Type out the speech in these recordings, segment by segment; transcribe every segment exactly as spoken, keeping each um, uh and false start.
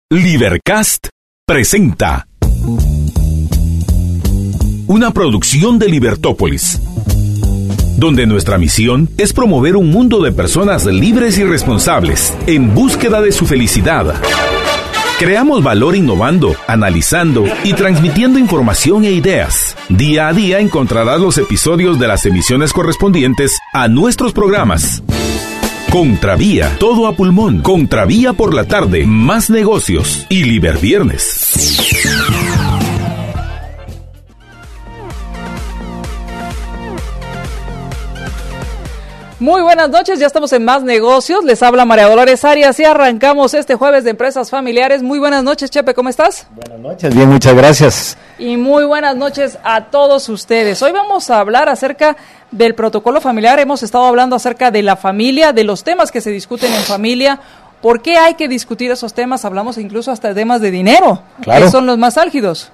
Libercast presenta una producción de Libertópolis, donde nuestra misión es promover un mundo de personas libres y responsables en búsqueda de su felicidad. Creamos valor innovando, analizando y transmitiendo información e ideas. Día a día encontrarás los episodios de las emisiones correspondientes a nuestros programas. Contravía, todo a pulmón. Contravía por la tarde, más negocios y Liberviernes. Muy buenas noches, ya estamos en Más Negocios. Les habla María Dolores Arias y arrancamos este jueves de Empresas Familiares. Muy buenas noches, Chepe, ¿cómo estás? Buenas noches, bien, muchas gracias. Y muy buenas noches a todos ustedes. Hoy vamos a hablar acerca del protocolo familiar. Hemos estado hablando acerca de la familia, de los temas que se discuten en familia. ¿Por qué hay que discutir esos temas? Hablamos incluso hasta de temas de dinero, claro, que son los más álgidos.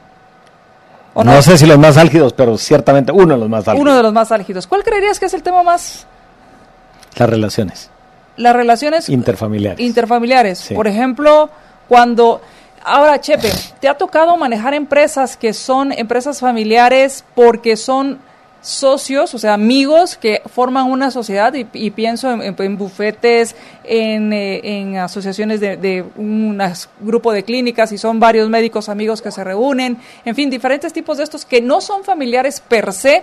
¿O no? No sé si los más álgidos, pero ciertamente uno de los más álgidos. Uno de los más álgidos. ¿Cuál creerías que es el tema más...? Las relaciones. Las relaciones... Interfamiliares. Interfamiliares. Sí. Por ejemplo, cuando... Ahora, Chepe, ¿te ha tocado manejar empresas que son empresas familiares porque son socios, o sea, amigos que forman una sociedad? Y, y pienso en, en, en bufetes, en, eh, en asociaciones de, de un grupo de clínicas, y son varios médicos amigos que se reúnen. En fin, diferentes tipos de estos que no son familiares per se,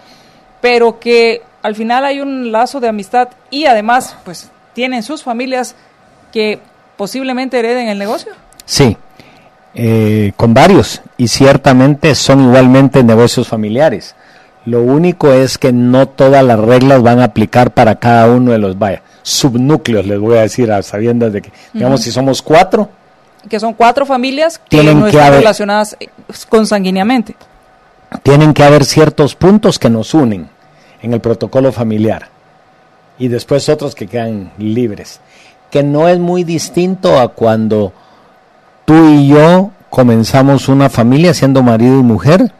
pero que al final hay un lazo de amistad y además pues tienen sus familias que posiblemente hereden el negocio. Sí, eh, con varios, y ciertamente son igualmente negocios familiares. Lo único es que no todas las reglas van a aplicar para cada uno de los, vaya, subnúcleos, les voy a decir, a sabiendas de que, digamos, uh-huh. si somos cuatro. Que son cuatro familias que tienen no que están haber, relacionadas consanguíneamente. Tienen que haber ciertos puntos que nos unen en el protocolo familiar y después otros que quedan libres, que no es muy distinto a cuando tú y yo comenzamos una familia siendo marido y mujer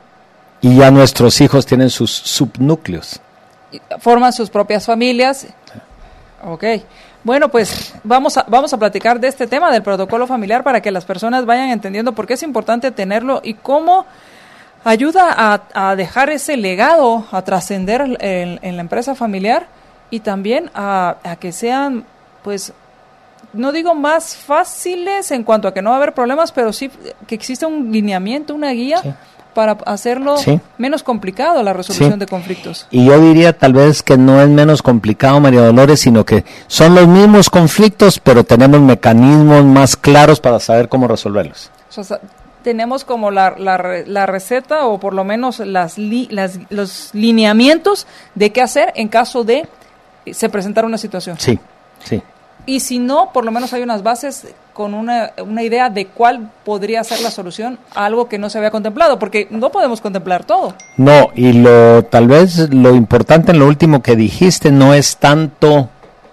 y ya nuestros hijos tienen sus subnúcleos. Forman sus propias familias. Ok. Bueno, pues vamos a, vamos a platicar de este tema del protocolo familiar para que las personas vayan entendiendo por qué es importante tenerlo y cómo ayuda a, a dejar ese legado, a trascender en, en la empresa familiar y también a, a que sean, pues, no digo más fáciles en cuanto a que no va a haber problemas, pero sí que exista un lineamiento, una guía, sí, para hacerlo sí. menos complicado la resolución sí. de conflictos. Y yo diría tal vez que no es menos complicado, María Dolores, sino que son los mismos conflictos, pero tenemos mecanismos más claros para saber cómo resolverlos. O sea, tenemos como la, la, la receta o por lo menos las, li, las los lineamientos de qué hacer en caso de se presentar una situación. Sí, sí. Y si no, por lo menos hay unas bases con una, una idea de cuál podría ser la solución a algo que no se había contemplado, porque no podemos contemplar todo. No, y lo tal vez lo importante en lo último que dijiste no es tanto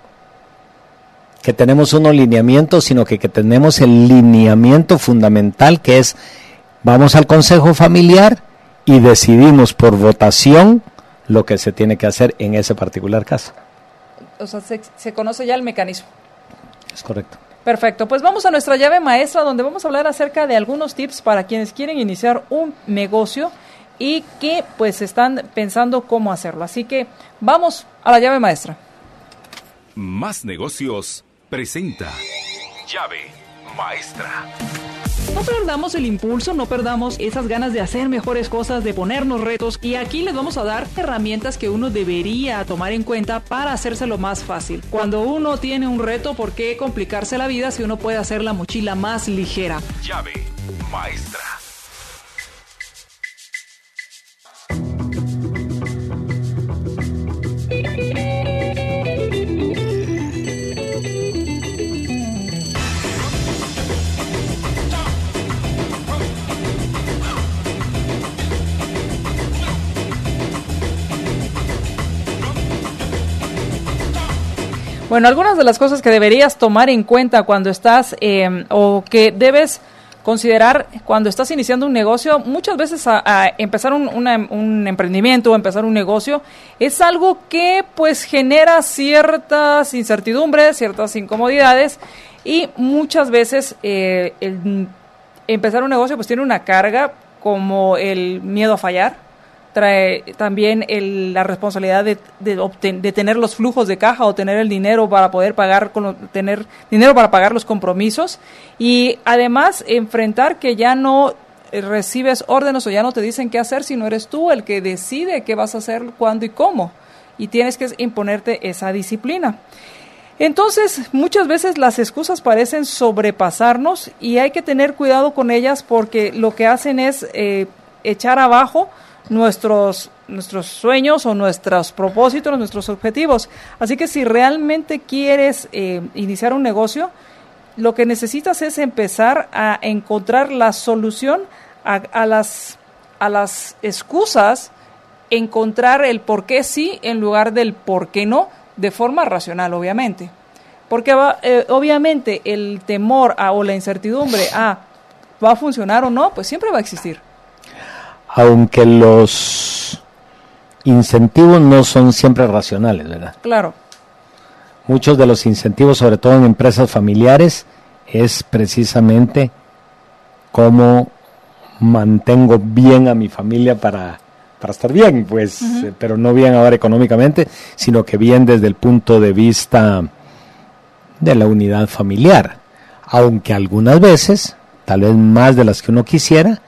que tenemos unos lineamientos, sino que, que tenemos el lineamiento fundamental, que es vamos al consejo familiar y decidimos por votación lo que se tiene que hacer en ese particular caso. O sea, se, se conoce ya el mecanismo. Es correcto. Perfecto, pues vamos a nuestra llave maestra, donde vamos a hablar acerca de algunos tips para quienes quieren iniciar un negocio y que pues están pensando cómo hacerlo. Así que vamos a la llave maestra. Más Negocios presenta Llave Maestra. No perdamos el impulso, no perdamos esas ganas de hacer mejores cosas, de ponernos retos, y aquí les vamos a dar herramientas que uno debería tomar en cuenta para hacérselo más fácil. Cuando uno tiene un reto, ¿por qué complicarse la vida si uno puede hacer la mochila más ligera? Llave Maestra. Bueno, algunas de las cosas que deberías tomar en cuenta cuando estás eh, o que debes considerar cuando estás iniciando un negocio, muchas veces a, a empezar un, una, un emprendimiento o empezar un negocio es algo que pues genera ciertas incertidumbres, ciertas incomodidades Y muchas veces eh, el, empezar un negocio pues tiene una carga como el miedo a fallar, trae también el, la responsabilidad de, de, obten, de tener los flujos de caja o tener el dinero para poder pagar, con, tener dinero para pagar los compromisos, y además enfrentar que ya no recibes órdenes o ya no te dicen qué hacer, sino eres tú el que decide qué vas a hacer, cuándo y cómo, y tienes que imponerte esa disciplina. Entonces, muchas veces las excusas parecen sobrepasarnos y hay que tener cuidado con ellas, porque lo que hacen es eh, echar abajo nuestros nuestros sueños o nuestros propósitos, nuestros objetivos. Así que si realmente quieres eh, iniciar un negocio, lo que necesitas es empezar a encontrar la solución a, a las a las excusas, encontrar el por qué sí en lugar del por qué no, de forma racional, obviamente. Porque va, eh, obviamente el temor a, o la incertidumbre a ¿va a funcionar o no? Pues siempre va a existir. Aunque los incentivos no son siempre racionales, ¿verdad? Claro. Muchos de los incentivos, sobre todo en empresas familiares, es precisamente cómo mantengo bien a mi familia para, para estar bien, pues, uh-huh. eh, pero no bien ahora económicamente, sino que bien desde el punto de vista de la unidad familiar. Aunque algunas veces, tal vez más de las que uno quisiera,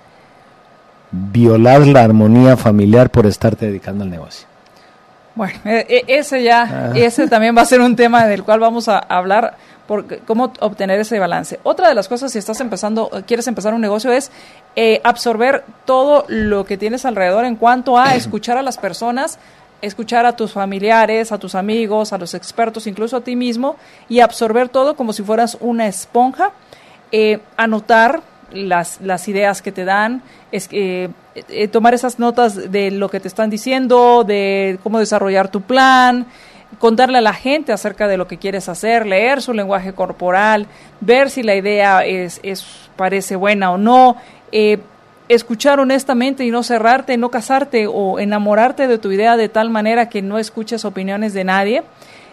violar la armonía familiar por estarte dedicando al negocio. Bueno, eh, ese ya, ah. ese también va a ser un tema del cual vamos a hablar, por cómo obtener ese balance. Otra de las cosas, si estás empezando, quieres empezar un negocio, es eh, absorber todo lo que tienes alrededor en cuanto a escuchar a las personas, escuchar a tus familiares, a tus amigos, a los expertos, incluso a ti mismo, y absorber todo como si fueras una esponja, eh, anotar las las ideas que te dan, es eh, eh, tomar esas notas de lo que te están diciendo, de cómo desarrollar tu plan, contarle a la gente acerca de lo que quieres hacer, leer su lenguaje corporal, ver si la idea es, es parece buena o no, eh, escuchar honestamente y no cerrarte, no casarte o enamorarte de tu idea de tal manera que no escuches opiniones de nadie,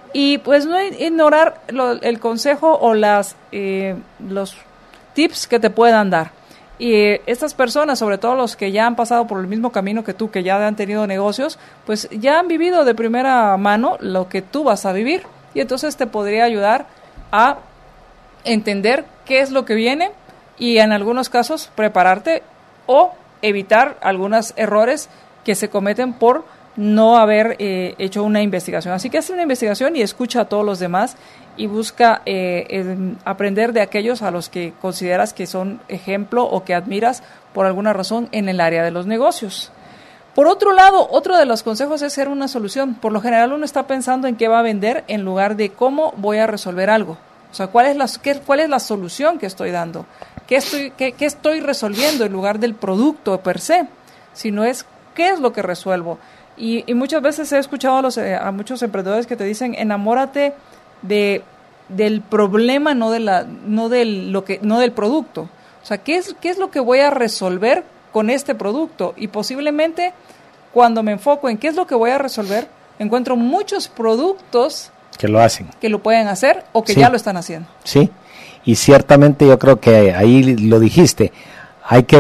y pues no ignorar lo, el consejo o las eh, los tips que te puedan dar. Y eh, estas personas, sobre todo los que ya han pasado por el mismo camino que tú, que ya han tenido negocios, pues ya han vivido de primera mano lo que tú vas a vivir, y entonces te podría ayudar a entender qué es lo que viene y en algunos casos prepararte o evitar algunos errores que se cometen por no haber eh, hecho una investigación. Así que haz una investigación y escucha a todos los demás y busca eh, eh, aprender de aquellos a los que consideras que son ejemplo o que admiras por alguna razón en el área de los negocios. Por otro lado, otro de los consejos es ser una solución. Por lo general uno está pensando en qué va a vender en lugar de cómo voy a resolver algo. O sea, ¿cuál es la, qué, cuál es la solución que estoy dando? ¿Qué estoy, qué, qué estoy resolviendo en lugar del producto per se? Sino es qué es lo que resuelvo. Y, y muchas veces he escuchado a, los, eh, a muchos emprendedores que te dicen, enamórate de del problema, no de la no del lo que no del producto. O sea, ¿qué es qué es lo que voy a resolver con este producto? Y posiblemente cuando me enfoco en qué es lo que voy a resolver, encuentro muchos productos que lo hacen, que lo pueden hacer o que sí. ya lo están haciendo. Sí. Y ciertamente yo creo que ahí lo dijiste, hay que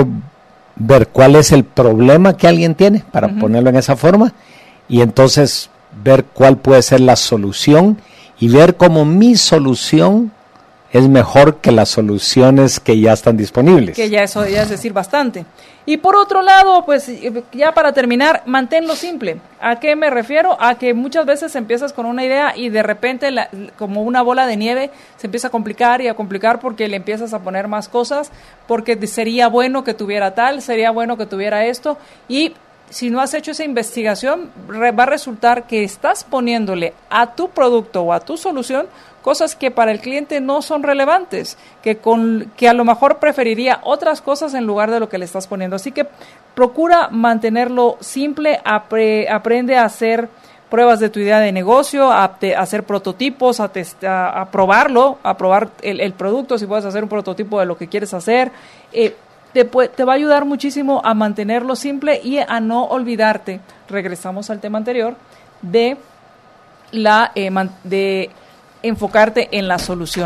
ver cuál es el problema que alguien tiene, para uh-huh. ponerlo en esa forma, y entonces ver cuál puede ser la solución y ver cómo mi solución es mejor que las soluciones que ya están disponibles. Que ya eso ya es decir bastante. Y por otro lado, pues ya para terminar, manténlo simple. ¿A qué me refiero? A que muchas veces empiezas con una idea y de repente, la, como una bola de nieve, se empieza a complicar y a complicar porque le empiezas a poner más cosas, porque sería bueno que tuviera tal, sería bueno que tuviera esto, y si no has hecho esa investigación, re, va a resultar que estás poniéndole a tu producto o a tu solución cosas que para el cliente no son relevantes, que con que a lo mejor preferiría otras cosas en lugar de lo que le estás poniendo. Así que procura mantenerlo simple, apre, aprende a hacer pruebas de tu idea de negocio, a, te, a hacer prototipos, a, test, a, a probarlo, a probar el, el producto, si puedes hacer un prototipo de lo que quieres hacer. Eh, Te, te va a ayudar muchísimo a mantenerlo simple y a no olvidarte, regresamos al tema anterior, de la eh, man, de enfocarte en la solución.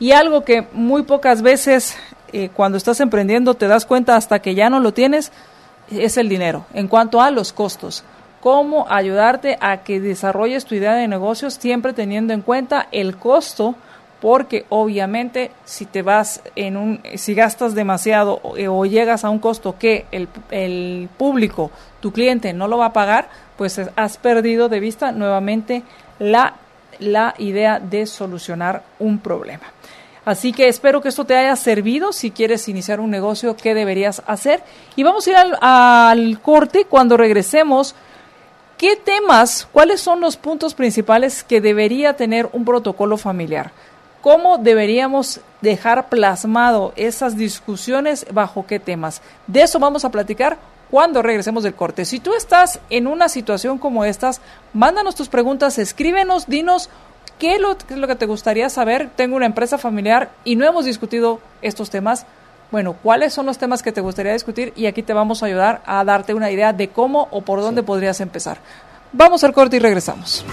Y algo que muy pocas veces eh, cuando estás emprendiendo te das cuenta hasta que ya no lo tienes, es el dinero. En cuanto a los costos, cómo ayudarte a que desarrolles tu idea de negocios siempre teniendo en cuenta el costo, porque obviamente si te vas en un, si gastas demasiado o, o llegas a un costo que el, el público, tu cliente no lo va a pagar, pues has perdido de vista nuevamente la, la idea de solucionar un problema. Así que espero que esto te haya servido si quieres iniciar un negocio, qué deberías hacer. Y vamos a ir al, al corte. Cuando regresemos, ¿qué temas, cuáles son los puntos principales que debería tener un protocolo familiar? ¿Cómo deberíamos dejar plasmado esas discusiones, bajo qué temas? De eso vamos a platicar cuando regresemos del corte. Si tú estás en una situación como estas, mándanos tus preguntas, escríbenos, dinos qué es lo, qué es lo que te gustaría saber. Tengo una empresa familiar y no hemos discutido estos temas. Bueno, ¿cuáles son los temas que te gustaría discutir? Y aquí te vamos a ayudar a darte una idea de cómo o por dónde sí. podrías empezar. Vamos al corte y regresamos.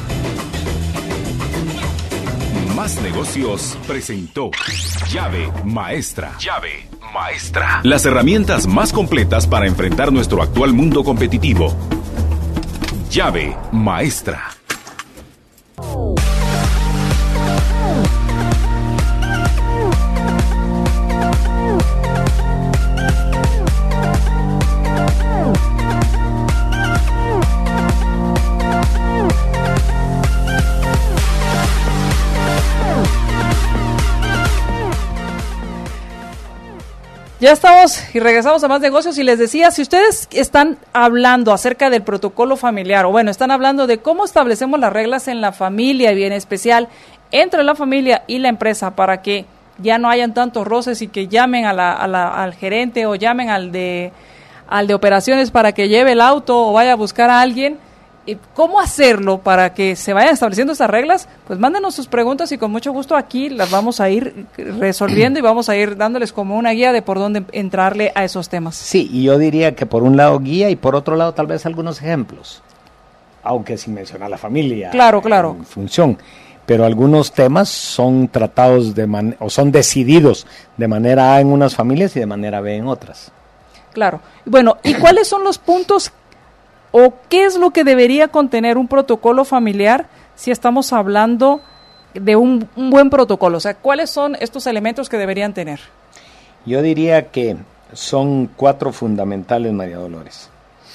Más Negocios presentó Llave Maestra. Llave Maestra. Las herramientas más completas para enfrentar nuestro actual mundo competitivo. Llave Maestra. Ya estamos y regresamos a Más Negocios y les decía, si ustedes están hablando acerca del protocolo familiar o bueno, están hablando de cómo establecemos las reglas en la familia y en especial entre la familia y la empresa para que ya no hayan tantos roces y que llamen a la, a la, al gerente o llamen al de, al de operaciones para que lleve el auto o vaya a buscar a alguien, ¿cómo hacerlo para que se vayan estableciendo estas reglas? Pues mándenos sus preguntas y con mucho gusto aquí las vamos a ir resolviendo y vamos a ir dándoles como una guía de por dónde entrarle a esos temas. Sí, y yo diría que por un lado guía y por otro lado tal vez algunos ejemplos, aunque sin mencionar la familia. Claro, claro. En función, pero algunos temas son tratados de man- o son decididos de manera A en unas familias y de manera B en otras. Claro. Bueno, ¿y cuáles son los puntos o qué es lo que debería contener un protocolo familiar si estamos hablando de un, un buen protocolo? O sea, ¿cuáles son estos elementos que deberían tener? Yo diría que son cuatro fundamentales, María Dolores.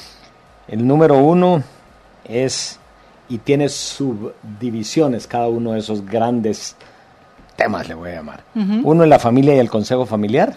El número uno es, y tiene subdivisiones, cada uno de esos grandes temas le voy a llamar. Uh-huh. Uno es la familia y el consejo familiar.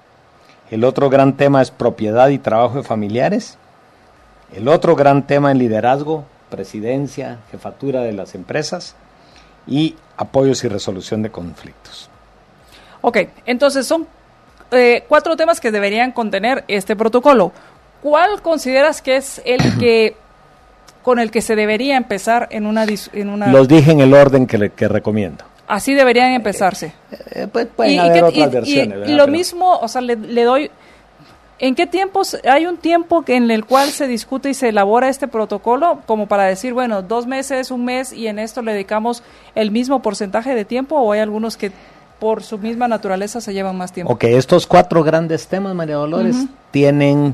El otro gran tema es propiedad y trabajo de familiares. El otro gran tema en liderazgo, presidencia, jefatura de las empresas y apoyos y resolución de conflictos. Ok, entonces son eh, cuatro temas que deberían contener este protocolo. ¿Cuál consideras que es el que con el que se debería empezar en una... En una... Los dije en el orden que, le, que recomiendo. Así deberían empezarse. Eh, eh, pues pueden y, haber y, otras y, versiones. Y, y lo Pero... mismo, o sea, le, le doy... ¿En qué tiempos, hay un tiempo en el cual se discute y se elabora este protocolo como para decir, bueno, dos meses, un mes y en esto le dedicamos el mismo porcentaje de tiempo o hay algunos que por su misma naturaleza se llevan más tiempo? Ok, estos cuatro grandes temas, María Dolores, uh-huh. tienen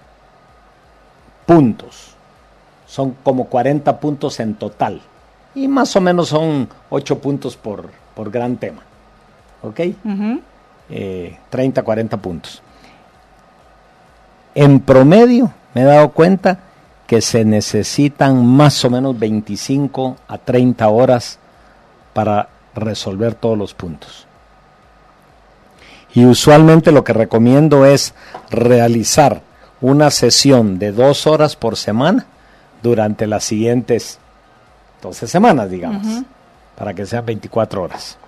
puntos, son como cuarenta puntos en total y más o menos son ocho puntos por, por gran tema, ¿ok? Uh-huh. Eh, treinta, cuarenta puntos. En promedio, me he dado cuenta que se necesitan más o menos veinticinco a treinta horas para resolver todos los puntos. Y usualmente lo que recomiendo es realizar una sesión de dos horas por semana durante las siguientes doce semanas, digamos, uh-huh. para que sean veinticuatro horas.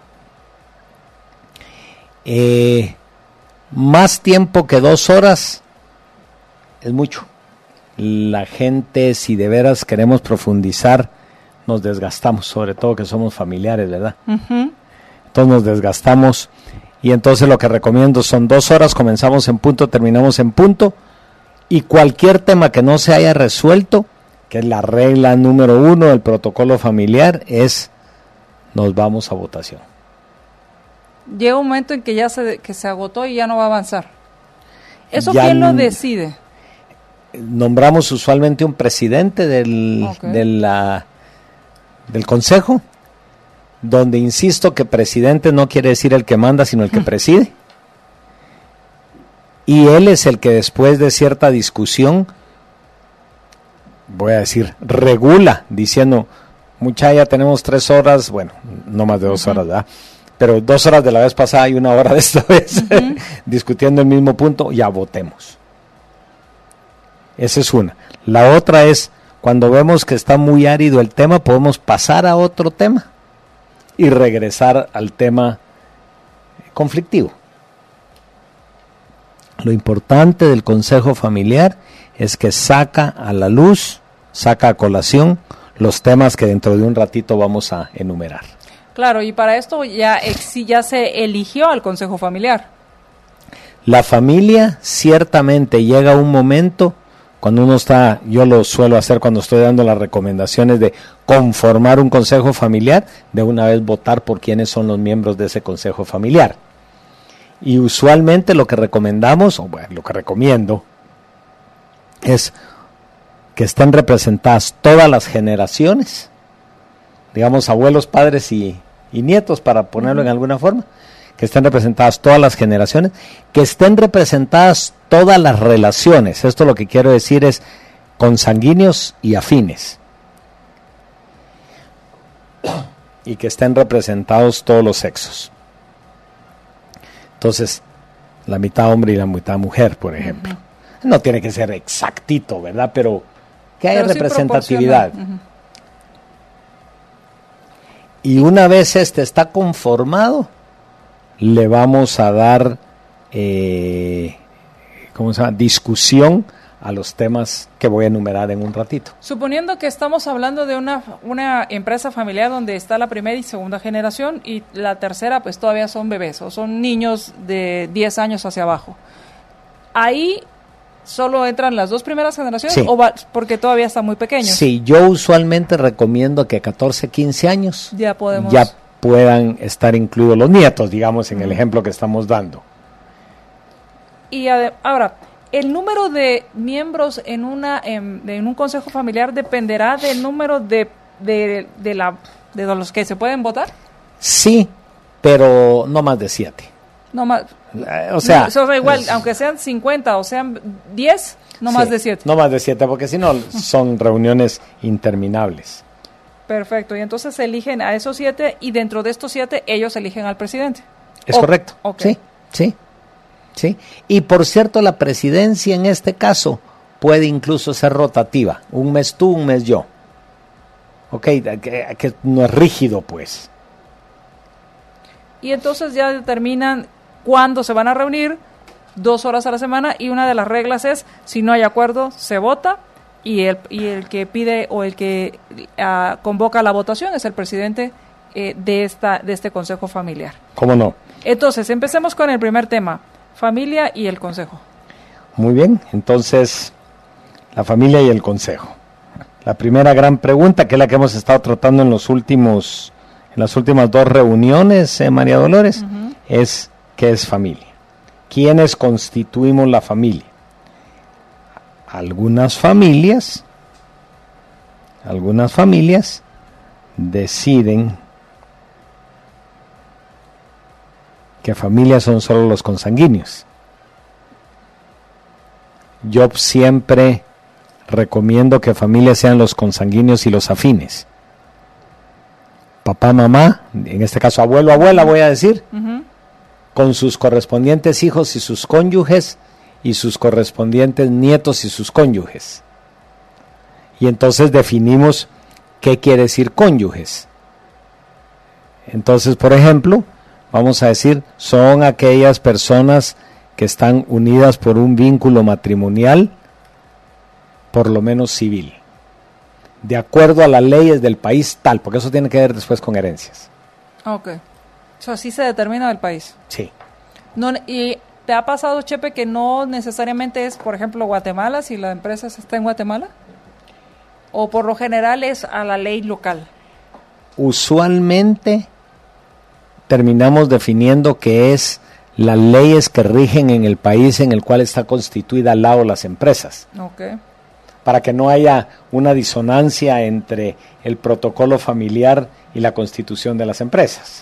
Eh, más tiempo que dos horas es mucho. La gente, si de veras queremos profundizar, nos desgastamos, sobre todo que somos familiares, ¿verdad? Uh-huh. Entonces nos desgastamos y entonces lo que recomiendo son dos horas, comenzamos en punto, terminamos en punto y cualquier tema que no se haya resuelto, que es la regla número uno del protocolo familiar, es nos vamos a votación. llega un momento en que ya se, que se agotó y ya no va a avanzar. ¿Eso Ya quién lo n- decide? Nombramos usualmente un presidente del, Ok. de la, del consejo, donde insisto que presidente no quiere decir el que manda, sino el que preside. Y él es el que después de cierta discusión, voy a decir, regula, diciendo, mucha, ya tenemos tres horas, bueno, no más de dos Ujú. horas, ¿verdad? Pero dos horas de la vez pasada y una hora de esta vez, Ujú. discutiendo el mismo punto, ya votemos. Esa es una. La otra es, cuando vemos que está muy árido el tema, podemos pasar a otro tema y regresar al tema conflictivo. Lo importante del consejo familiar es que saca a la luz, saca a colación los temas que dentro de un ratito vamos a enumerar. Claro, y para esto ya, exi- ya se eligió al consejo familiar. La familia ciertamente llega a un momento cuando uno está, yo lo suelo hacer cuando estoy dando las recomendaciones de conformar un consejo familiar, de una vez votar por quiénes son los miembros de ese consejo familiar. Y usualmente lo que recomendamos, o bueno, lo que recomiendo, es que estén representadas todas las generaciones, digamos abuelos, padres y, y nietos, para ponerlo en alguna forma, que estén representadas todas las generaciones, que estén representadas todas las relaciones. Esto lo que quiero decir es consanguíneos y afines. Y que estén representados todos los sexos. Entonces, la mitad hombre y la mitad mujer, por ejemplo. Uh-huh. No tiene que ser exactito, ¿verdad? Pero que haya Pero sí representatividad. proporciona. Ujú. Y una vez este está conformado, le vamos a dar, eh, ¿cómo se llama? Discusión a los temas que voy a enumerar en un ratito. Suponiendo que estamos hablando de una, una empresa familiar donde está la primera y segunda generación y la tercera pues todavía son bebés o son niños de diez años hacia abajo. Ahí solo entran las dos primeras generaciones Sí. o va, porque todavía están muy pequeños. Sí, yo usualmente recomiendo que catorce, quince años Ya podemos. ya puedan estar incluidos los nietos, digamos, en el ejemplo que estamos dando. Y ade- ahora, el número de miembros en una en, en un consejo familiar dependerá del número de de, de la de los que se pueden votar. Sí, pero no más de siete. No más. Eh, O sea, no, eso da igual, es- aunque sean cincuenta o sean diez, no sí, más de siete. No más de siete, porque si no son reuniones interminables. Perfecto, y entonces se eligen a esos siete y dentro de estos siete ellos eligen al presidente. Es O- correcto. ok. Sí, sí, sí. Y por cierto, la presidencia en este caso puede incluso ser rotativa. Un mes tú, un mes yo. Ok, que, que no es rígido, pues. Y entonces ya determinan cuándo se van a reunir, dos horas a la semana, y una de las reglas es, si no hay acuerdo, se vota, y el, y el que pide o el que ah, convoca la votación es el presidente eh, de, esta, de este consejo familiar. ¿Cómo no? Entonces, empecemos con el primer tema, familia y el consejo. Muy bien, entonces, la familia y el consejo. La primera gran pregunta, que es la que hemos estado tratando en los últimos, en las últimas dos reuniones, eh, María Dolores, Ujú. es ¿qué es familia? ¿Quiénes constituimos la familia? Algunas familias, algunas familias deciden que familias son solo los consanguíneos. Yo siempre recomiendo que familias sean los consanguíneos y los afines. Papá, mamá, en este caso abuelo, abuela, voy a decir, Ujú. con sus correspondientes hijos y sus cónyuges, y sus correspondientes nietos y sus cónyuges. Y entonces definimos qué quiere decir cónyuges. Entonces, por ejemplo, vamos a decir, son aquellas personas que están unidas por un vínculo matrimonial, por lo menos civil, de acuerdo a las leyes del país tal, porque eso tiene que ver después con herencias. Ok. So, así se determina el país. Sí. No, y ¿te ha pasado, Chepe, que no necesariamente es, por ejemplo, Guatemala, si la empresa está en Guatemala? ¿O por lo general es a la ley local? Usualmente terminamos definiendo qué es las leyes que rigen en el país en el cual está constituida al lado las empresas. Okay. Para que no haya una disonancia entre el protocolo familiar y la constitución de las empresas.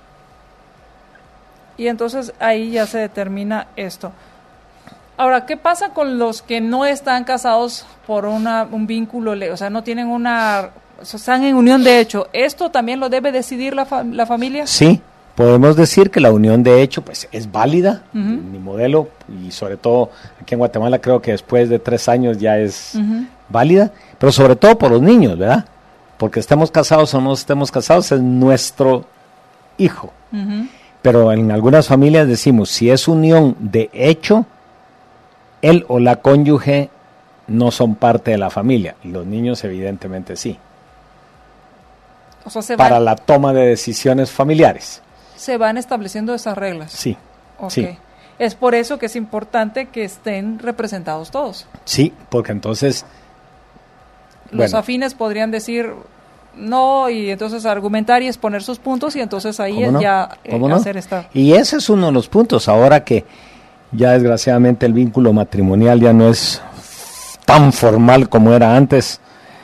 Y entonces ahí ya se determina esto. Ahora, ¿qué pasa con los que no están casados por una, un vínculo, o sea, no tienen una, o sea, están en unión de hecho? ¿Esto también lo debe decidir la, fa- la familia? Sí. Podemos decir que la unión de hecho pues es válida, uh-huh. mi modelo, y sobre todo aquí en Guatemala creo que después de tres años ya es uh-huh. válida, pero sobre todo por los niños, ¿verdad? Porque estemos casados o no estemos casados, es nuestro hijo. Uh-huh. Pero en algunas familias decimos, si es unión de hecho, él o la cónyuge no son parte de la familia, y los niños evidentemente sí. O sea, se para van... la toma de decisiones familiares. Se van estableciendo esas reglas. Sí, okay. sí. Es por eso que es importante que estén representados todos. Sí, porque entonces... Los bueno, afines podrían decir no y entonces argumentar y exponer sus puntos y entonces ahí no? ya eh, no? hacer esta... Y ese es uno de los puntos, ahora que ya desgraciadamente el vínculo matrimonial ya no es tan formal como era antes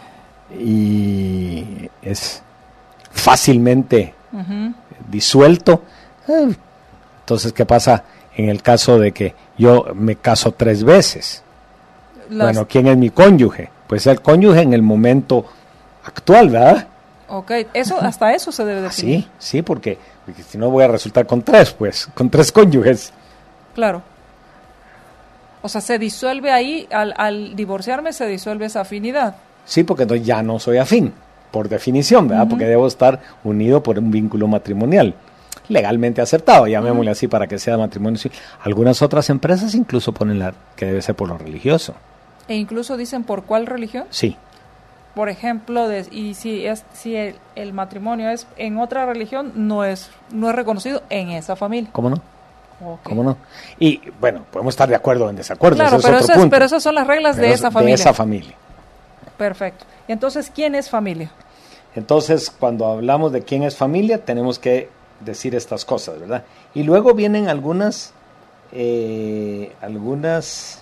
y es fácilmente... Uh-huh. disuelto. Eh, entonces, ¿qué pasa en el caso de que yo me caso tres veces? Las... Bueno, ¿quién es mi cónyuge? Pues el cónyuge en el momento actual, ¿verdad? Ok, eso, hasta eso se debe definir. Sí, sí, porque, porque si no voy a resultar con tres, pues, con tres cónyuges. Claro. O sea, se disuelve ahí, al, al divorciarme se disuelve esa afinidad. Sí, porque entonces ya no soy afín. Por definición, ¿verdad? Uh-huh. Porque debo estar unido por un vínculo matrimonial legalmente aceptado, llamémosle uh-huh. así para que sea matrimonio civil. Algunas otras empresas incluso ponen la que debe ser por lo religioso. ¿E incluso dicen por cuál religión? Sí. Por ejemplo, de, y si es si el, el matrimonio es en otra religión, no es no es reconocido en esa familia. ¿Cómo no? Okay. ¿Cómo no? Y bueno, podemos estar de acuerdo o en desacuerdo. Claro, ese pero, es otro esas, punto. pero esas son las reglas pero de esa familia. De esa familia. Perfecto. Y entonces, ¿quién es familia? Entonces, cuando hablamos de quién es familia, tenemos que decir estas cosas, ¿verdad? Y luego vienen algunas, eh, algunas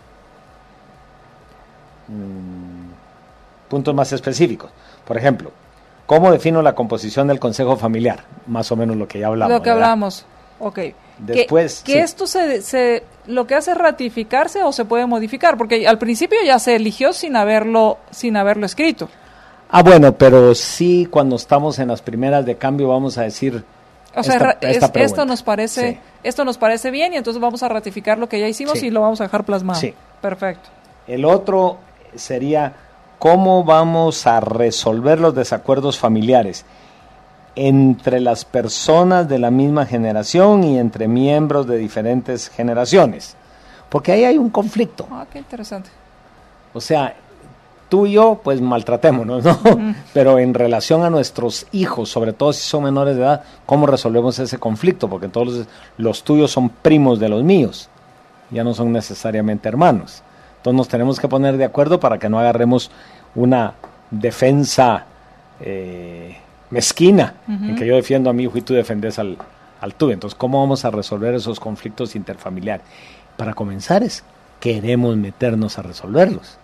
mmm, puntos más específicos. Por ejemplo, ¿cómo defino la composición del consejo familiar? Más o menos lo que ya hablamos. Lo que ¿verdad? hablamos, ok. Después, que, sí. que esto se, se, lo que hace es ratificarse o se puede modificar, porque al principio ya se eligió sin haberlo, sin haberlo escrito. Ah, bueno, pero sí, cuando estamos en las primeras de cambio vamos a decir, o sea, esta, es, esta esto nos parece, sí. esto nos parece bien y entonces vamos a ratificar lo que ya hicimos sí. y lo vamos a dejar plasmado. Sí. Perfecto. El otro sería cómo vamos a resolver los desacuerdos familiares entre las personas de la misma generación y entre miembros de diferentes generaciones, porque ahí hay un conflicto. Ah, qué interesante. O sea, tú y yo, pues maltratémonos, ¿no? Uh-huh. Pero en relación a nuestros hijos, sobre todo si son menores de edad, ¿cómo resolvemos ese conflicto? Porque todos los, los tuyos son primos de los míos, ya no son necesariamente hermanos. Entonces nos tenemos que poner de acuerdo para que no agarremos una defensa eh, mezquina, uh-huh. en que yo defiendo a mi hijo y tú defendes al, al tuyo. Entonces, ¿cómo vamos a resolver esos conflictos interfamiliares? Para comenzar es, queremos meternos a resolverlos.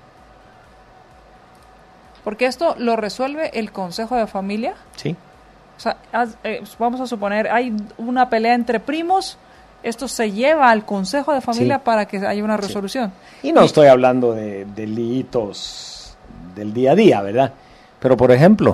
Porque esto lo resuelve el Consejo de Familia. Sí. O sea, haz, eh, vamos a suponer, hay una pelea entre primos, esto se lleva al Consejo de Familia sí. para que haya una resolución. Sí. Y no y, estoy hablando de delitos del día a día, ¿verdad? Pero, por ejemplo,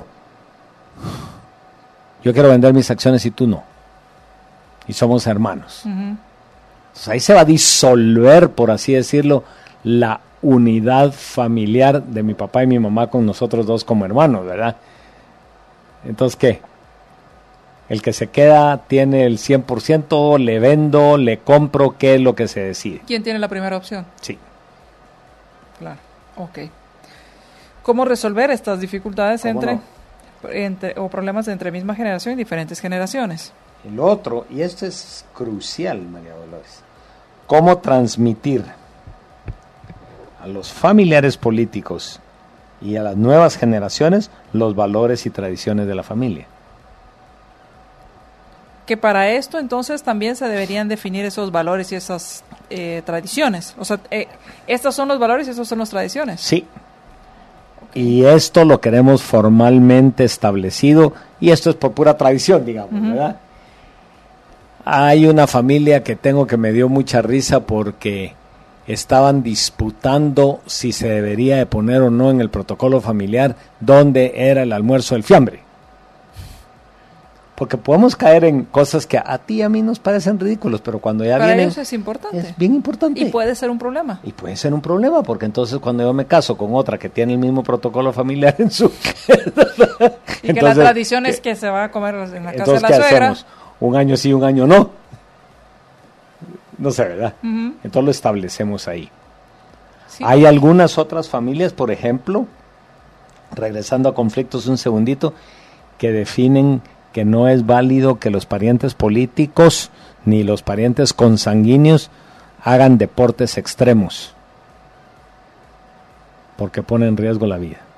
yo quiero vender mis acciones y tú no. Y somos hermanos. Uh-huh. Entonces ahí se va a disolver, por así decirlo, la unidad familiar de mi papá y mi mamá con nosotros dos como hermanos, ¿verdad? Entonces, ¿qué? El que se queda tiene el cien por ciento, le vendo, le compro, ¿qué es lo que se decide? ¿Quién tiene la primera opción? Sí. Claro, ok. ¿Cómo resolver estas dificultades entre, no? entre o problemas entre misma generación y diferentes generaciones? El otro, y esto es crucial, María Dolores, ¿cómo transmitir a los familiares políticos y a las nuevas generaciones los valores y tradiciones de la familia? que para esto entonces también se deberían definir esos valores y esas eh, tradiciones. O sea, eh, estos son los valores y estos son las tradiciones. Sí. Y esto lo queremos formalmente establecido, y esto es por pura tradición, digamos, uh-huh. ¿verdad? Hay una familia que tengo que me dio mucha risa porque estaban disputando si se debería de poner o no en el protocolo familiar dónde era el almuerzo del fiambre. Porque podemos caer en cosas que a ti y a mí nos parecen ridículos, pero cuando ya Para vienen... ellos es importante. Es bien importante. Y puede ser un problema. Y puede ser un problema, porque entonces cuando yo me caso con otra que tiene el mismo protocolo familiar en su... y entonces, que la tradición es que se va a comer en la casa de la ¿qué suegra. Hacemos? Un año sí, un año no. No sé, ¿verdad? Uh-huh. Entonces lo establecemos ahí. Sí. Hay algunas otras familias, por ejemplo, regresando a conflictos un segundito, que definen que no es válido que los parientes políticos ni los parientes consanguíneos hagan deportes extremos, porque pone en riesgo la vida.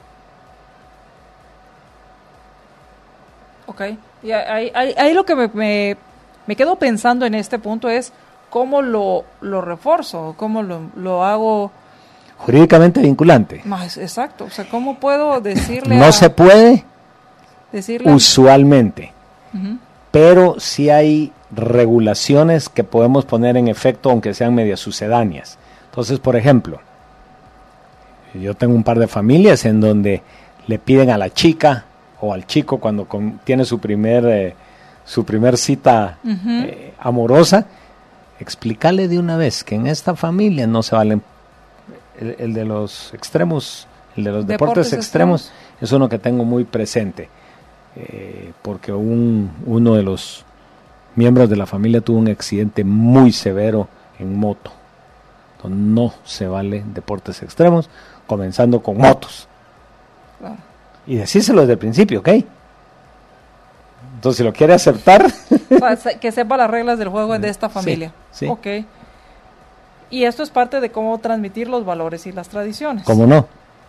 Ok. Y ahí, ahí, ahí lo que me, me, me quedo pensando en este punto es cómo lo, lo refuerzo, cómo lo, lo hago... Jurídicamente vinculante. Más exacto. O sea, ¿cómo puedo decirle No a, se puede decirle usualmente, uh-huh. pero sí hay regulaciones que podemos poner en efecto, aunque sean medias sucedáneas. Entonces, por ejemplo, yo tengo un par de familias en donde le piden a la chica o al chico cuando con, tiene su primer eh, su primer cita uh-huh. eh, amorosa, explicarle de una vez que en esta familia no se valen el, el de los extremos, el de los deportes, deportes extremos, extremos es uno que tengo muy presente, eh, porque un, uno de los miembros de la familia tuvo un accidente muy severo en moto. Entonces no se vale deportes extremos, comenzando con motos. Claro. Y decírselo desde el principio, ¿ok? Entonces, si lo quiere aceptar... que sepa las reglas del juego de esta familia. Sí, sí. Ok. Y esto es parte de cómo transmitir los valores y las tradiciones. ¿Cómo no?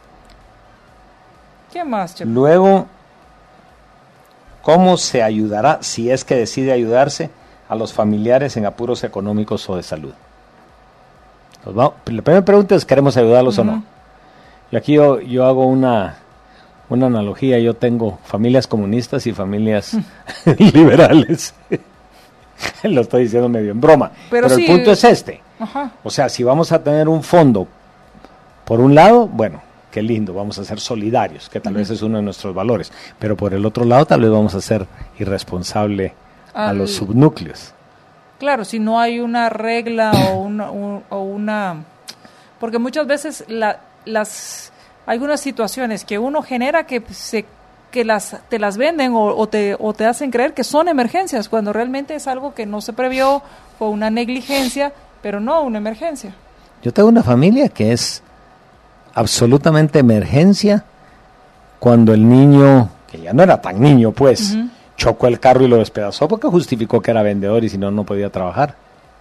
¿Qué más, Chepe? Luego, ¿cómo se ayudará, si es que decide ayudarse, a los familiares en apuros económicos o de salud? Pues vamos, la primera pregunta es, ¿queremos ayudarlos uh-huh. o no? Y aquí yo, yo hago una... una analogía. Yo tengo familias comunistas y familias liberales. Lo estoy diciendo medio en broma. Pero, Pero sí, el punto es este. Ajá. O sea, si vamos a tener un fondo, por un lado, bueno, qué lindo, vamos a ser solidarios, que tal uh-huh. vez es uno de nuestros valores. Pero por el otro lado, tal vez vamos a ser irresponsable Al... a los subnúcleos. Claro, si no hay una regla o una... un, o una porque muchas veces la, las... algunas situaciones que uno genera que se que las te las venden o, o te o te hacen creer que son emergencias cuando realmente es algo que no se previó, fue una negligencia, pero no una emergencia. Yo tengo una familia que es absolutamente emergencia cuando el niño, que ya no era tan niño pues, uh-huh. chocó el carro y lo despedazó porque justificó que era vendedor y si no, no podía trabajar.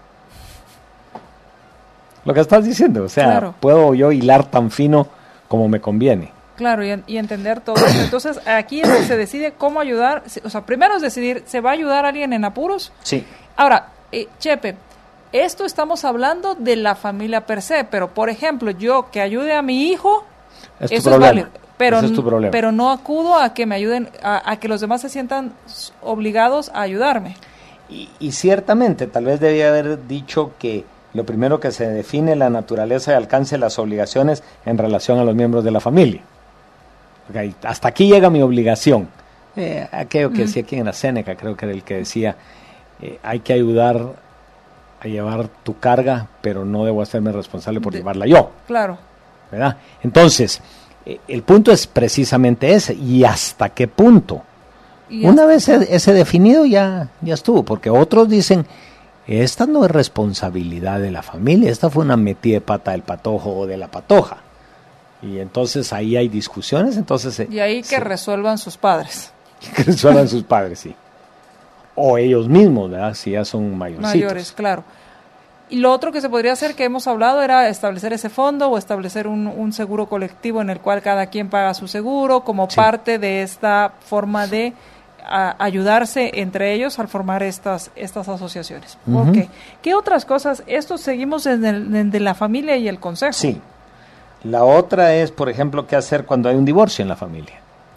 Lo que estás diciendo, o sea, claro. puedo yo hilar tan fino como me conviene. Claro, y, y entender todo eso. Entonces, aquí es que se decide cómo ayudar. O sea, primero es decidir, ¿se va a ayudar a alguien en apuros? Sí. Ahora, eh, Chepe, esto estamos hablando de la familia per se, pero, por ejemplo, yo que ayude a mi hijo, es eso tu es válido. Pero, es tu problema. pero no acudo a que me ayuden, a, a que los demás se sientan obligados a ayudarme. Y, y ciertamente, tal vez debía haber dicho que lo primero que se define la naturaleza y alcance de las obligaciones en relación a los miembros de la familia. Okay, hasta aquí llega mi obligación. Eh, aquello que mm. decía aquí en la Séneca, creo que era el que decía, eh, hay que ayudar a llevar tu carga, pero no debo hacerme responsable por de, llevarla yo. Claro. ¿Verdad? Entonces, eh, el punto es precisamente ese, y hasta qué punto. Una vez ese, ese definido ya, ya estuvo, porque otros dicen, esta no es responsabilidad de la familia, esta fue una metida de pata del patojo o de la patoja. Y entonces ahí hay discusiones, entonces... Y ahí que se, resuelvan sus padres. Que resuelvan sus padres, sí. O ellos mismos, ¿verdad? Si ya son mayorcitos. Mayores, claro. Y lo otro que se podría hacer, que hemos hablado, era establecer ese fondo o establecer un, un seguro colectivo en el cual cada quien paga su seguro como sí. parte de esta forma de a ayudarse entre ellos al formar estas estas asociaciones. Uh-huh. Okay. ¿Qué otras cosas? Esto seguimos desde, el, desde la familia y el consejo. Sí. La otra es, por ejemplo, qué hacer cuando hay un divorcio en la familia.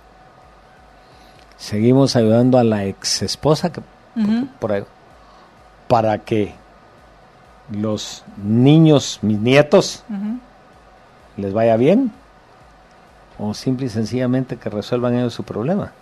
Seguimos ayudando a la ex esposa que, Uh-huh. por ahí, para que los niños, mis nietos, Uh-huh. les vaya bien, o simple y sencillamente que resuelvan ellos su problema.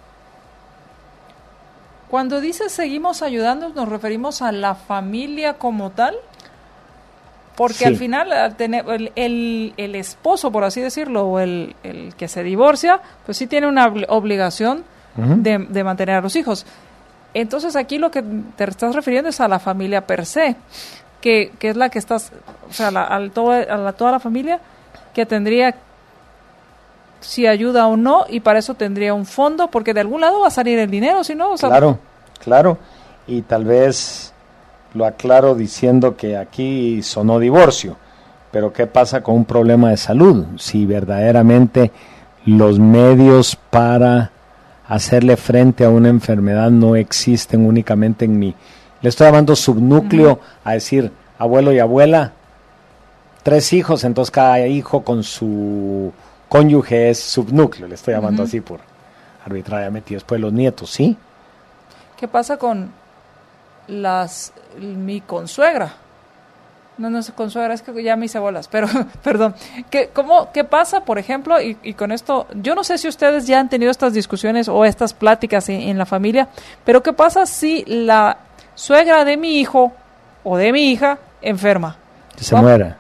Cuando dices seguimos ayudando, ¿nos referimos a la familia como tal? Porque Sí. al final al tener el, el, el esposo, por así decirlo, o el, el que se divorcia, pues sí tiene una obli- obligación Uh-huh. de, de mantener a los hijos. Entonces aquí lo que te estás refiriendo es a la familia per se, que, que es la que estás, o sea, la, al todo, a la, toda la familia que tendría si ayuda o no, y para eso tendría un fondo, porque de algún lado va a salir el dinero, si no, o sea, Claro, claro, y tal vez lo aclaro diciendo que aquí sonó divorcio, pero ¿qué pasa con un problema de salud? Si verdaderamente los medios para hacerle frente a una enfermedad no existen únicamente en mí. Le estoy llamando subnúcleo uh-huh. a decir abuelo y abuela, tres hijos, entonces cada hijo con su cónyuge es subnúcleo, le estoy llamando uh-huh. así por arbitrariamente, y después los nietos, ¿sí? ¿Qué pasa con las mi consuegra? No, no es consuegra, es que ya me hice bolas, pero, perdón. ¿Qué, cómo, ¿Qué pasa, por ejemplo, y, y con esto, yo no sé si ustedes ya han tenido estas discusiones o estas pláticas en, en la familia, pero qué pasa si la suegra de mi hijo o de mi hija enferma? Que se ¿Vamos? muera.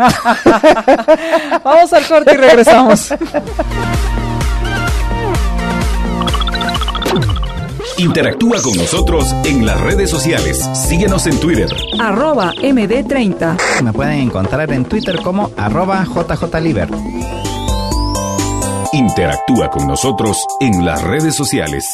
Vamos al corte y regresamos. Interactúa con nosotros en las redes sociales. Síguenos en Twitter. Arroba M D treinta. Me pueden encontrar en Twitter como arroba J J Liber. Interactúa con nosotros en las redes sociales.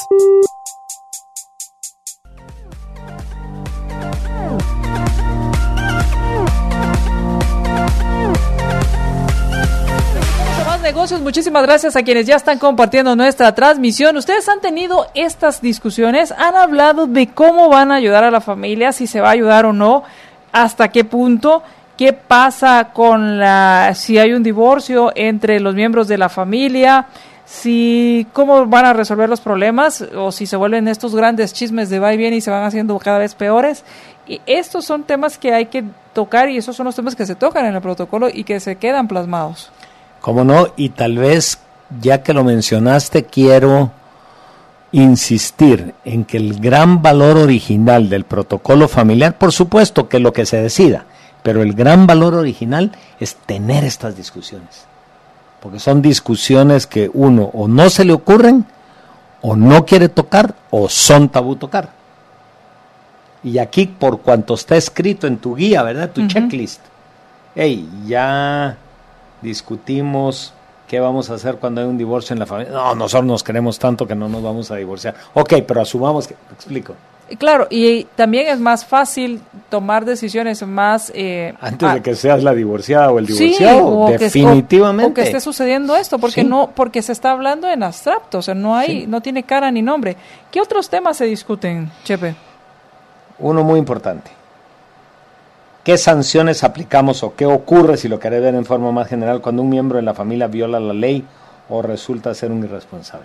Negocios, muchísimas gracias a quienes ya están compartiendo nuestra transmisión. Ustedes han tenido estas discusiones, han hablado de cómo van a ayudar a la familia, si se va a ayudar o no, hasta qué punto, qué pasa con la, si hay un divorcio entre los miembros de la familia, si cómo van a resolver los problemas o si se vuelven estos grandes chismes de va y viene y se van haciendo cada vez peores. Y estos son temas que hay que tocar y esos son los temas que se tocan en el protocolo y que se quedan plasmados. ¿Cómo no? Y tal vez, ya que lo mencionaste, quiero insistir en que el gran valor original del protocolo familiar, por supuesto que es lo que se decida, pero el gran valor original es tener estas discusiones. Porque son discusiones que uno o no se le ocurren, o no quiere tocar, o son tabú tocar. Y aquí, por cuanto está escrito en tu guía, ¿verdad? Tu uh-huh. checklist. Hey, ya discutimos qué vamos a hacer cuando hay un divorcio en la familia. No, nosotros nos queremos tanto que no nos vamos a divorciar. Ok, pero asumamos que... Te explico. Claro, y también es más fácil tomar decisiones más... Eh, Antes a, de que seas la divorciada o el divorciado, sí, definitivamente. Que, o, o que esté sucediendo esto, porque sí. no porque se está hablando en abstracto, o sea, no hay, sí. no tiene cara ni nombre. ¿Qué otros temas se discuten, Chepe? Uno muy importante. ¿Qué sanciones aplicamos o qué ocurre, si lo querés ver en forma más general, cuando un miembro de la familia viola la ley o resulta ser un irresponsable?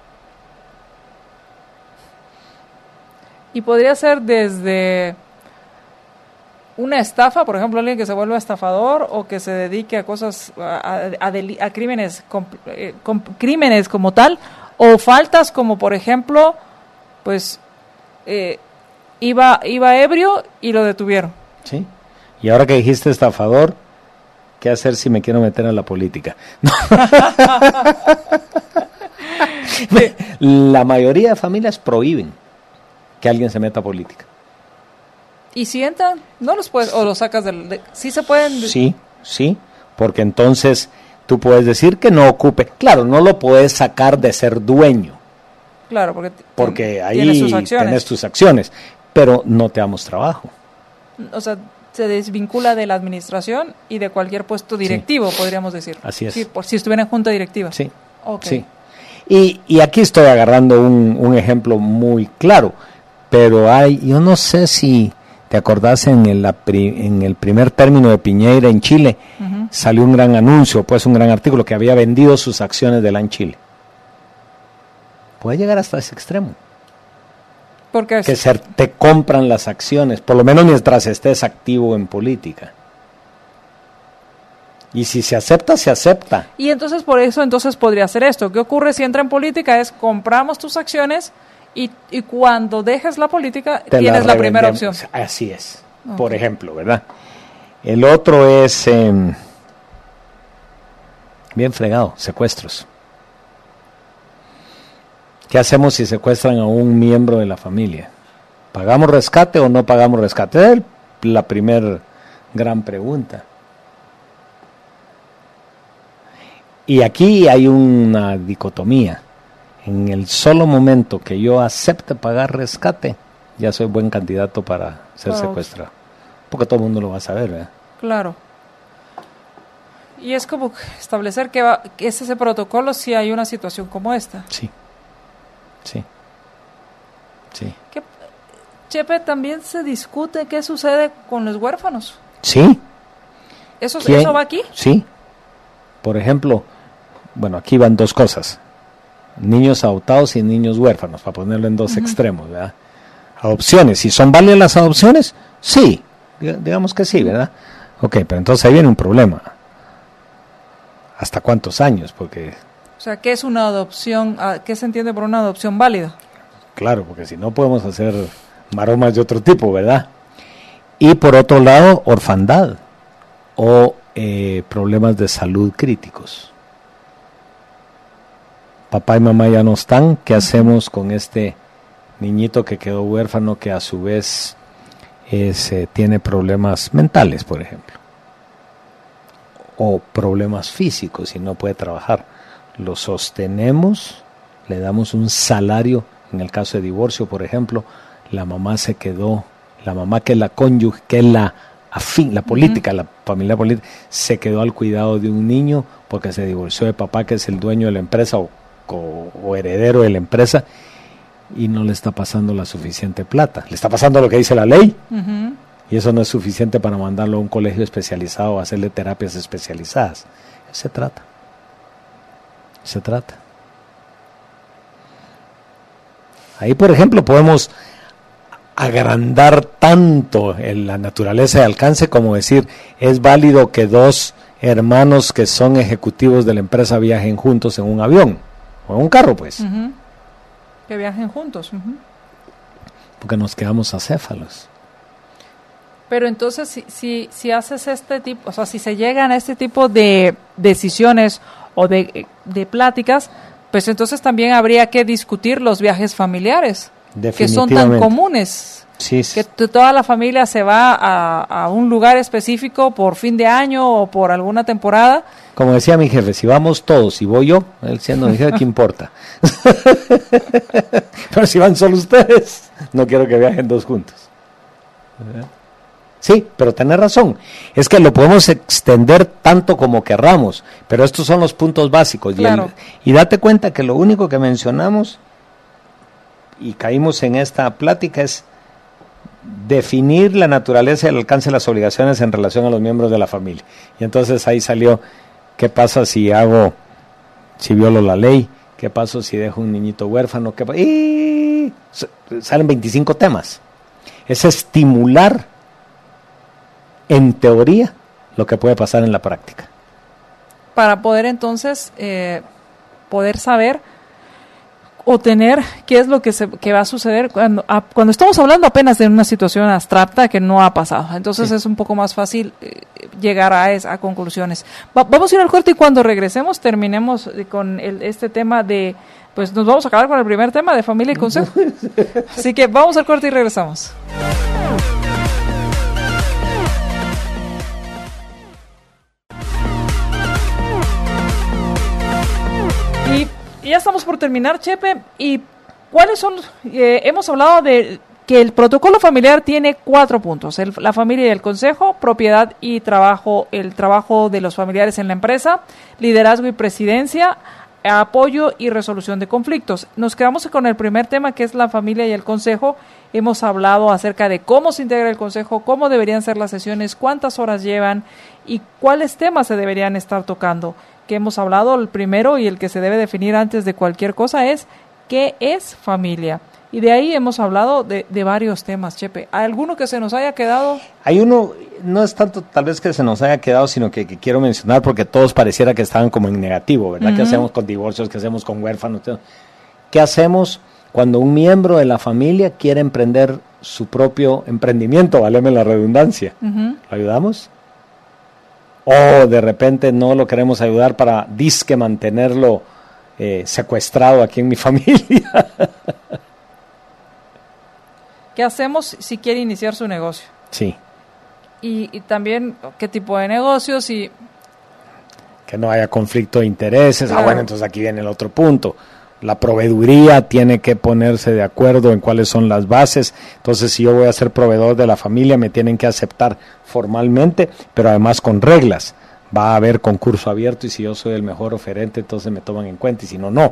Y podría ser desde una estafa, por ejemplo, alguien que se vuelva estafador o que se dedique a cosas, a, a, deli- a crímenes, com, eh, com, crímenes como tal, o faltas como, por ejemplo, pues eh, iba, iba ebrio y lo detuvieron. Sí. Y ahora que dijiste estafador, ¿qué hacer si me quiero meter a la política? No. La mayoría de familias prohíben que alguien se meta a política. ¿Y si entran? ¿No los puedes, o los sacas del... De, ¿sí se pueden...? Sí, sí, porque entonces tú puedes decir que no ocupe. Claro, no lo puedes sacar de ser dueño. Claro, porque... Porque ahí tienes tus acciones, pero no te damos trabajo. O sea, se desvincula de la administración y de cualquier puesto directivo, sí. podríamos decir. Así es. Sí, por si estuviera en junta directiva. Sí, okay. sí. Y, y aquí estoy agarrando un, un ejemplo muy claro, pero hay, yo no sé si te acordás en el, la pri, en el primer término de Piñera en Chile, uh-huh. salió un gran anuncio, pues un gran artículo que había vendido sus acciones de la en Chile. Puede llegar hasta ese extremo. Porque que se te compran las acciones, por lo menos mientras estés activo en política. Y si se acepta, se acepta. Y entonces por eso entonces podría ser esto. ¿Qué ocurre si entra en política? Es compramos tus acciones y, y cuando dejes la política te tienes la, la primera opción. Así es, okay. Por ejemplo, ¿verdad? El otro es eh, bien fregado, secuestros. ¿Qué hacemos si secuestran a un miembro de la familia? ¿Pagamos rescate o no pagamos rescate? Es la primera gran pregunta. Y aquí hay una dicotomía. En el solo momento que yo acepte pagar rescate, ya soy buen candidato para ser oh. secuestrado. Porque todo el mundo lo va a saber, ¿verdad? Claro. Y es como establecer que, va, que es ese protocolo si hay una situación como esta. Sí. Sí. Sí. ¿Qué, Chepe, también se discute qué sucede con los huérfanos. Sí. ¿Eso, ¿Eso va aquí? Sí. Por ejemplo, bueno, aquí van dos cosas. Niños adoptados y niños huérfanos, para ponerlo en dos uh-huh. extremos, ¿verdad? Adopciones, ¿si son válidas las adopciones? Sí, digamos que sí, ¿verdad? Ok, pero entonces ahí viene un problema. ¿Hasta cuántos años? Porque... O sea, ¿qué es una adopción? ¿Qué se entiende por una adopción válida? Claro, porque si no podemos hacer maromas de otro tipo, ¿verdad? Y por otro lado, orfandad o eh, problemas de salud críticos. Papá y mamá ya no están, ¿qué hacemos con este niñito que quedó huérfano que a su vez es, eh, tiene problemas mentales, por ejemplo? O problemas físicos y no puede trabajar. Lo sostenemos, le damos un salario, en el caso de divorcio, por ejemplo, la mamá se quedó, la mamá que es la cónyuge, que es la afín, la política, uh-huh. la familia política, se quedó al cuidado de un niño porque se divorció de papá, que es el dueño de la empresa o, o, o heredero de la empresa, y no le está pasando la suficiente plata. Le está pasando lo que dice la ley, uh-huh. y eso no es suficiente para mandarlo a un colegio especializado o hacerle terapias especializadas. Eso se trata. Se trata. Ahí, por ejemplo, podemos agrandar tanto en la naturaleza de alcance como decir, es válido que dos hermanos que son ejecutivos de la empresa viajen juntos en un avión o en un carro, pues. Uh-huh. Que viajen juntos. Uh-huh. Porque nos quedamos acéfalos. Pero entonces, si, si, si haces este tipo, o sea, si se llegan a este tipo de decisiones o de, de pláticas, pues entonces también habría que discutir los viajes familiares, que son tan comunes, sí, sí. que t- toda la familia se va a, a un lugar específico por fin de año o por alguna temporada. Como decía mi jefe, si vamos todos y voy yo, él siendo mi jefe, ¿qué importa? Pero si van solo ustedes, no quiero que viajen dos juntos. Sí, pero tenés razón, es que lo podemos extender tanto como querramos, pero estos son los puntos básicos. Claro. Y, el, y date cuenta que lo único que mencionamos, y caímos en esta plática, es definir la naturaleza y el alcance de las obligaciones en relación a los miembros de la familia. Y entonces ahí salió, ¿qué pasa si hago, si violo la ley? ¿Qué pasa si dejo un niñito huérfano? ¿Qué pa- y salen veinticinco temas. Es estimular, en teoría, lo que puede pasar en la práctica. Para poder entonces, eh, poder saber o tener qué es lo que, se, que va a suceder cuando, a, cuando estamos hablando apenas de una situación abstracta que no ha pasado. Entonces sí. Es un poco más fácil eh, llegar a, es, a conclusiones. Va, vamos a ir al corte y cuando regresemos terminemos con el, este tema de, pues nos vamos a acabar con el primer tema de familia y consejo. Así que vamos al corte y regresamos. Y Y ya estamos por terminar, Chepe. ¿Y cuáles son? Eh, hemos hablado de que el protocolo familiar tiene cuatro puntos: el, la familia y el consejo, propiedad y trabajo, el trabajo de los familiares en la empresa, liderazgo y presidencia, apoyo y resolución de conflictos. Nos quedamos con el primer tema, que es la familia y el consejo. Hemos hablado acerca de cómo se integra el consejo, cómo deberían ser las sesiones, cuántas horas llevan y cuáles temas se deberían estar tocando. Que hemos hablado, el primero y el que se debe definir antes de cualquier cosa es ¿qué es familia? Y de ahí hemos hablado de, de varios temas, Chepe. ¿Hay alguno que se nos haya quedado? Hay uno, no es tanto tal vez que se nos haya quedado, sino que, que quiero mencionar porque todos pareciera que estaban como en negativo, ¿verdad? Uh-huh. ¿Qué hacemos con divorcios? ¿Qué hacemos con huérfanos? ¿Qué hacemos cuando un miembro de la familia quiere emprender su propio emprendimiento? Váleme la redundancia. Uh-huh. ¿Lo ayudamos? O de repente no lo queremos ayudar para disque mantenerlo eh, secuestrado aquí en mi familia. ¿Qué hacemos si quiere iniciar su negocio? Sí. Y, y también, ¿qué tipo de negocios? Y que no haya conflicto de intereses. Claro. Ah, bueno, entonces aquí viene el otro punto. La proveeduría tiene que ponerse de acuerdo en cuáles son las bases. Entonces, si yo voy a ser proveedor de la familia, me tienen que aceptar formalmente, pero además con reglas. Va a haber concurso abierto y si yo soy el mejor oferente, entonces me toman en cuenta y si no, no.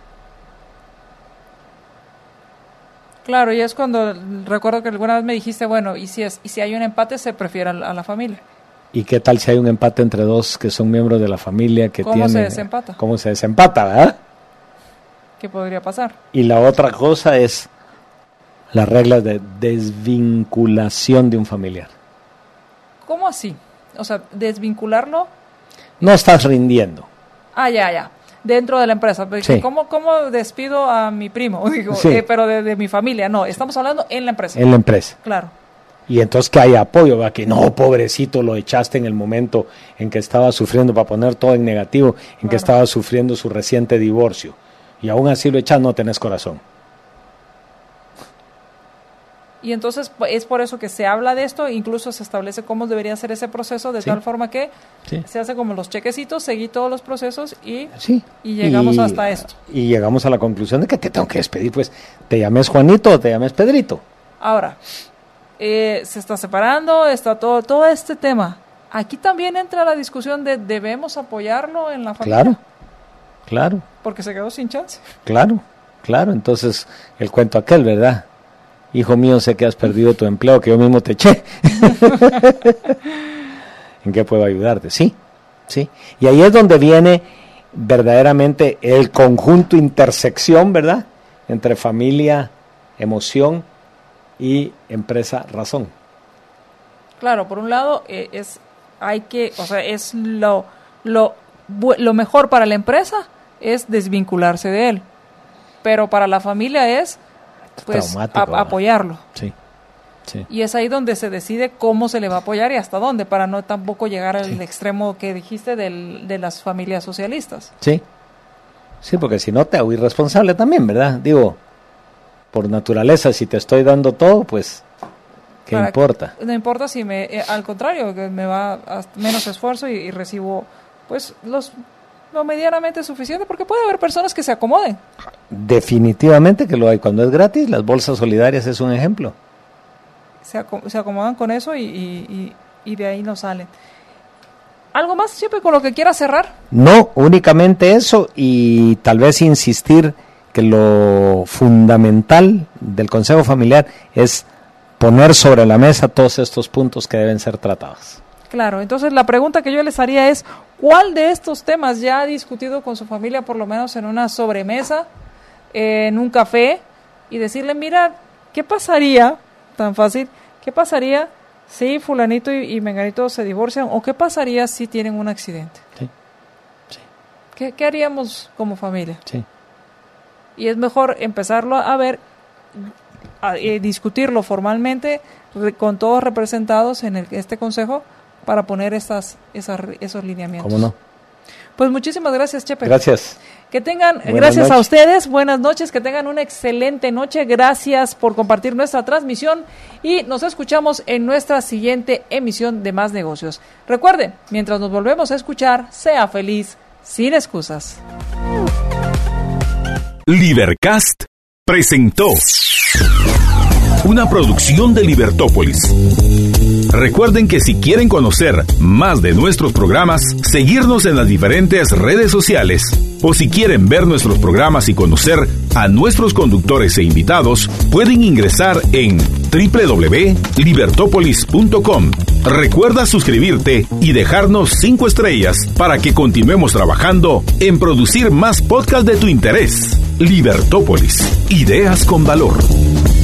Claro, y es cuando recuerdo que alguna vez me dijiste, bueno, y si es y si hay un empate, se prefiere a la, a la familia. ¿Y qué tal si hay un empate entre dos que son miembros de la familia que ¿Cómo tienen? se desempata? ¿Cómo se desempata, verdad? ¿Qué podría pasar? Y la otra cosa es las reglas de desvinculación de un familiar. ¿Cómo así? O sea, desvincularlo. No estás rindiendo. Ah, ya, ya. Dentro de la empresa. Sí. ¿Cómo, ¿Cómo despido a mi primo? Digo, Sí. eh, pero de, de mi familia. No, estamos hablando en la empresa. En la empresa. Claro. Y entonces que haya apoyo, ¿verdad? Que no, pobrecito, lo echaste en el momento en que estaba sufriendo, para poner todo en negativo, en Claro. que estaba sufriendo su reciente divorcio. Y aún así lo echas, no tenés corazón. Y entonces es por eso que se habla de esto, incluso se establece cómo debería ser ese proceso, de Sí. tal forma que Sí. se hace como los chequecitos, seguí todos los procesos y, Sí. y llegamos Y- hasta esto. Y llegamos a la conclusión de que te tengo que despedir, pues, ¿te llames Juanito o te llames Pedrito? Ahora, eh, se está separando, está todo, todo este tema. Aquí también entra la discusión de debemos apoyarlo en la familia. Claro, claro, Porque se quedó sin chance. claro, claro. Entonces, el cuento aquel, ¿verdad? Hijo mío, sé que has perdido tu empleo, que yo mismo te eché. ¿En qué puedo ayudarte? Sí, sí. Y ahí es donde viene verdaderamente el conjunto, intersección, ¿verdad? Entre familia, emoción y empresa, razón. Claro, por un lado, eh, es hay que, o sea, es lo, lo, bu- lo mejor para la empresa es desvincularse de él. Pero para la familia es pues Traumático, a- ¿verdad? apoyarlo. Sí, sí. Y es ahí donde se decide cómo se le va a apoyar y hasta dónde, para no tampoco llegar al Sí. extremo que dijiste del, de las familias socialistas. Sí, sí, porque si no te hago irresponsable también, ¿verdad? Digo, por naturaleza, si te estoy dando todo, pues, ¿qué Para- importa? No importa si me, eh, al contrario, que me va a menos esfuerzo y, y recibo pues los lo medianamente suficiente, porque puede haber personas que se acomoden. Definitivamente que lo hay. Cuando es gratis, las bolsas solidarias es un ejemplo. Se, aco- se acomodan con eso y, y, y, y de ahí no salen. ¿Algo más, Chepe, con lo que quieras cerrar? No, únicamente eso y tal vez insistir que lo fundamental del Consejo Familiar es poner sobre la mesa todos estos puntos que deben ser tratados. Claro, entonces la pregunta que yo les haría es, ¿cuál de estos temas ya ha discutido con su familia, por lo menos en una sobremesa, eh, en un café, y decirle, mira, ¿qué pasaría, tan fácil, qué pasaría si fulanito y, y menganito se divorcian, o qué pasaría si tienen un accidente? Sí, sí, ¿Qué, qué haríamos como familia? sí. Y es mejor empezarlo a ver, a, eh, discutirlo formalmente re- con todos representados en el, este consejo para poner estas, esas, esos lineamientos. ¿Cómo no? Pues muchísimas gracias, Chepe. Gracias. Que tengan, Buenas gracias a noches. ustedes, buenas noches, que tengan una excelente noche. Gracias por compartir nuestra transmisión y nos escuchamos en nuestra siguiente emisión de Más Negocios. Recuerden, mientras nos volvemos a escuchar, sea feliz, sin excusas. Libercast presentó una producción de Libertópolis. Recuerden que si quieren conocer más de nuestros programas, seguirnos en las diferentes redes sociales, o si quieren ver nuestros programas y conocer a nuestros conductores e invitados, pueden ingresar en doble u doble u doble u punto libertópolis punto com. Recuerda suscribirte y dejarnos cinco estrellas para que continuemos trabajando en producir más podcasts de tu interés. Libertópolis, ideas con valor.